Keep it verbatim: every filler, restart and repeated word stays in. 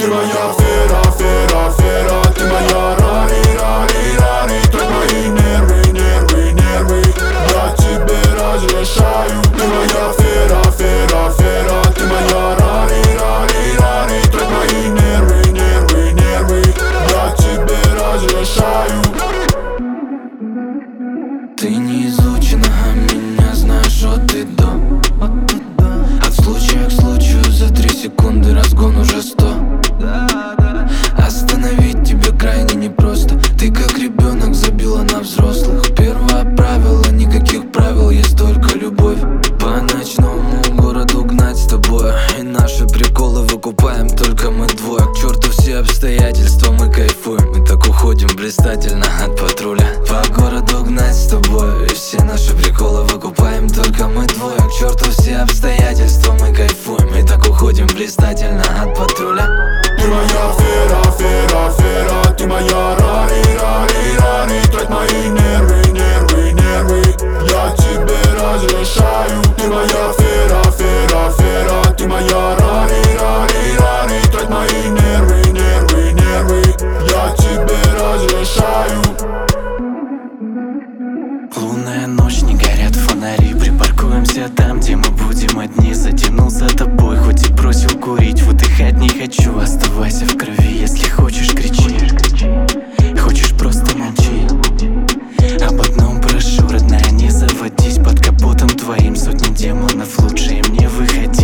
Ты моя фера, фера, фера, ты моя рари, рари, рари. Трать мои нервы, нервы, нервы, я тебе разрешаю. Ты моя фера, фера, фера, ты моя рари, рари, рари. Трать мои нервы, нервы, нервы, я тебе разрешаю. Ты не изучена, а меня знаешь от и до. От случая к случаю за три секунды разгон уже сто. Остановить тебя крайне непросто. Ты как ребенок забила на взрослых. Первое правило, никаких правил, есть только любовь. По ночному городу гнать с тобой, и наши приколы выкупаем только мы двое. К черту все обстоятельства, мы кайфуем. Мы так уходим блистательно от патруля. По городу гнать с тобой, и все наши приколы выкупаем только мы двое. К черту все обстоятельства, мы кайфуем. Мы так уходим блистательно от патруля. Ты моя фера, фера, фера, ты моя рари, рари, рари. Трать мои нервы, нервы, нервы, я тебе разрешаю. Ты моя фера, фера, фера, ты моя рари, рари, рари. Трать мои нервы, нервы, нервы, я тебе разрешаю. Лунная ночь, не горят фонари. Припаркуемся там, где мы будем одни. Затянул за тобой, хоть и бросил курить. Выдыхать не хочу, оставайся в крови. Если хочешь, кричи, хочешь, просто молчи. Об одном прошу, родная, не заводись. Под капотом твоим сотни демонов, лучше им не выходить.